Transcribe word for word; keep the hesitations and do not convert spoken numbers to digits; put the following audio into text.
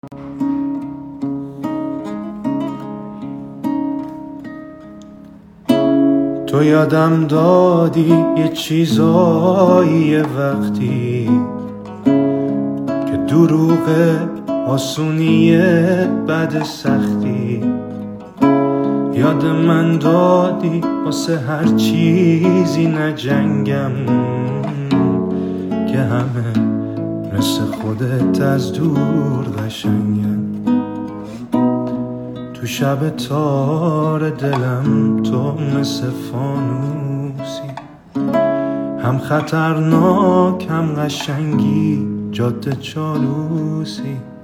تو یادم دادی یه چیزایی یه وقتی که دروغ آسونیه بعد سختی. یاد من دادی واسه هر چیزی نجنگم، که همه مثل خودت از دور قشنگم. تو شب تار دلم تو مثل فانوسی، هم خطرناک هم قشنگی جاده چالوسی.